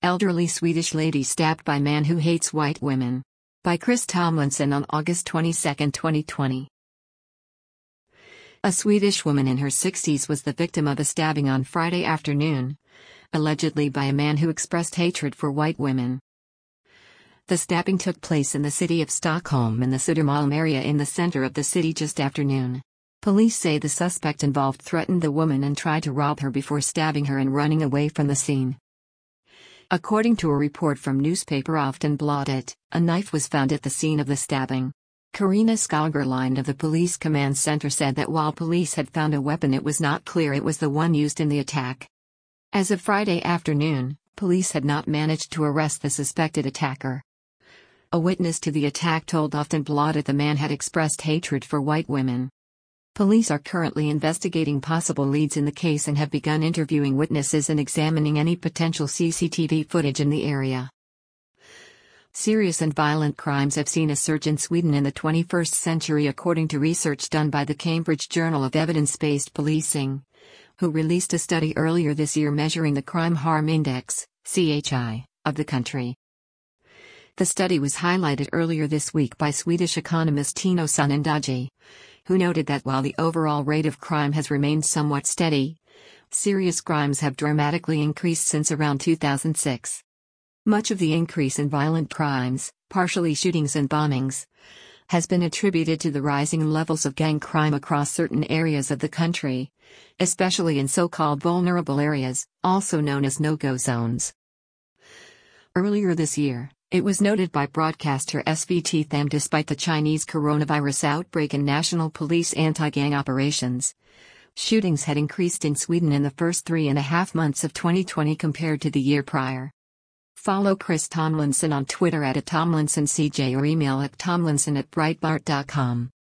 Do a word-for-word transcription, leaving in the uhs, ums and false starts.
Elderly Swedish lady stabbed by man who hates white women. By Chris Tomlinson on August twenty-second, twenty twenty. A Swedish woman in her sixties was the victim of a stabbing on Friday afternoon, allegedly by a man who expressed hatred for white women. The stabbing took place in the city of Stockholm in the Södermalm area in the center of the city just after noon. Police say the suspect involved threatened the woman and tried to rob her before stabbing her and running away from the scene. According to a report from newspaper Aftonbladet, a knife was found at the scene of the stabbing. Carina Skagerlind of the police command center said that while police had found a weapon, it was not clear it was the one used in the attack. As of Friday afternoon, police had not managed to arrest the suspected attacker. A witness to the attack told Aftonbladet the man had expressed hatred for white women. Police are currently investigating possible leads in the case and have begun interviewing witnesses and examining any potential C C T V footage in the area. Serious and violent crimes have seen a surge in Sweden in the twenty-first century, according to research done by the Cambridge Journal of Evidence-Based Policing, who released a study earlier this year measuring the Crime Harm Index, C H I, of the country. The study was highlighted earlier this week by Swedish economist Tino Sonnendaji, who noted that while the overall rate of crime has remained somewhat steady, serious crimes have dramatically increased since around two thousand six. Much of the increase in violent crimes, partially shootings and bombings, has been attributed to the rising levels of gang crime across certain areas of the country, especially in so-called vulnerable areas, also known as no-go zones. Earlier this year, it was noted by broadcaster S V T that despite the Chinese coronavirus outbreak and national police anti-gang operations, shootings had increased in Sweden in the first three and a half months of twenty twenty compared to the year prior. Follow Chris Tomlinson on Twitter at Tomlinson C J or email at tomlinson at breitbart dot com.